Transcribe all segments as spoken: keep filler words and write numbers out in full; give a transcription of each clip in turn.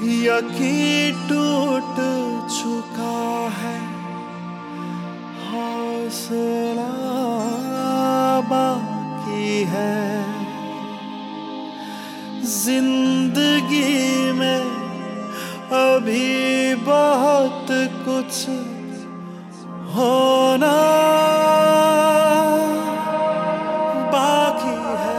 यकीन टूट चुका है, हौसला बाकी है। जिंदगी में अभी बहुत कुछ होना बाकी है।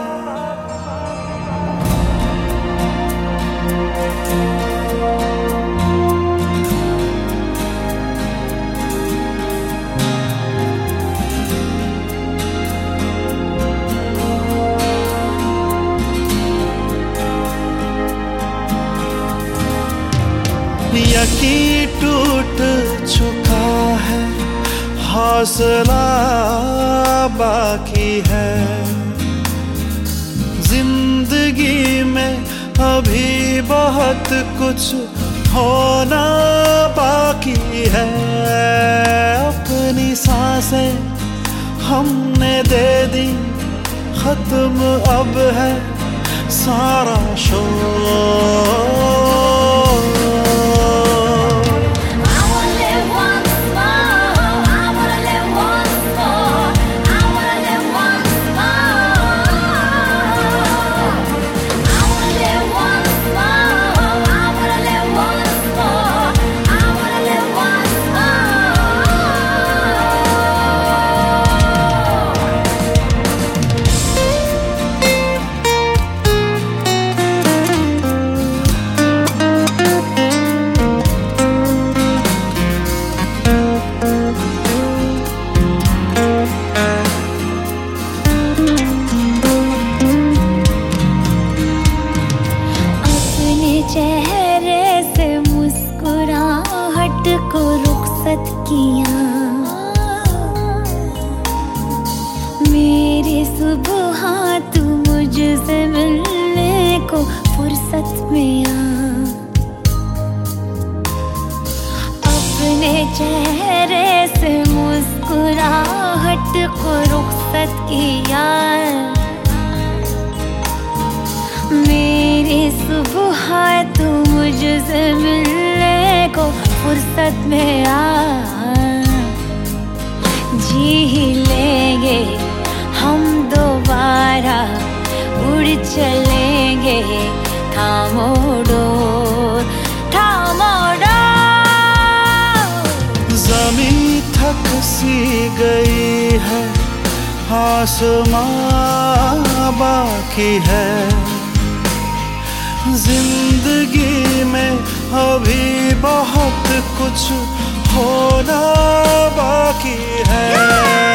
यकीन टूट चुका है, हौसला बाकी है। जिंदगी में अभी बहुत कुछ होना बाकी है। अपनी सांसें हमने दे दी, खत्म अब है सारा शोर। चेहरे से मुस्कुराहट को रुखसत किया, मेरी सुबह तू मुझसे मिलने को फुर्सत में आ। अपने चेहरे से मुस्कुराहट को रुखसत किया, मेरी सुबह तू मुझसे मिलने को फुर्सत में आ। जी ही लेंगे हम दोबारा, उड़ चलेंगे थामो डोर, थामो डोर। ज़मीं थक सी गई है, आसमां बाकी है। जिंदगी में अभी बहुत कुछ होना बाकी है।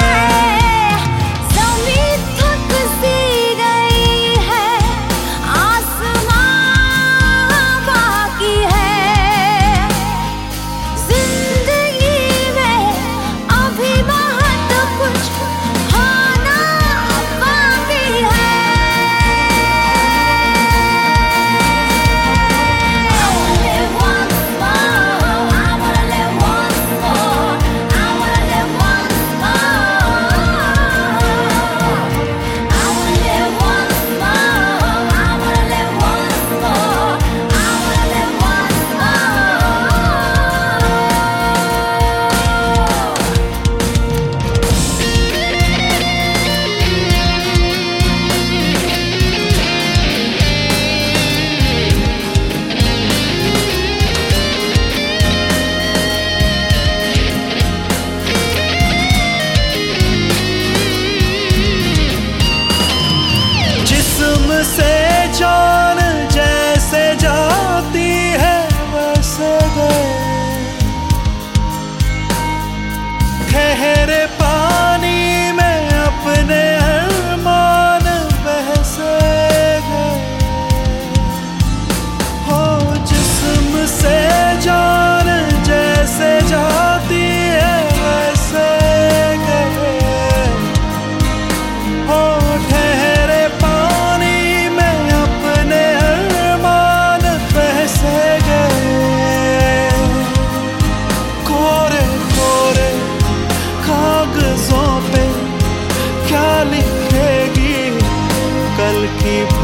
से जान जैसे जाती है वैसे गए, ठहरे पानी में अपने अरमान बहसे गए। हो जिस्म से जान जैसे जाती है वैसे गए, हो ठहरे कागजों पे क्या लिखेगी कल की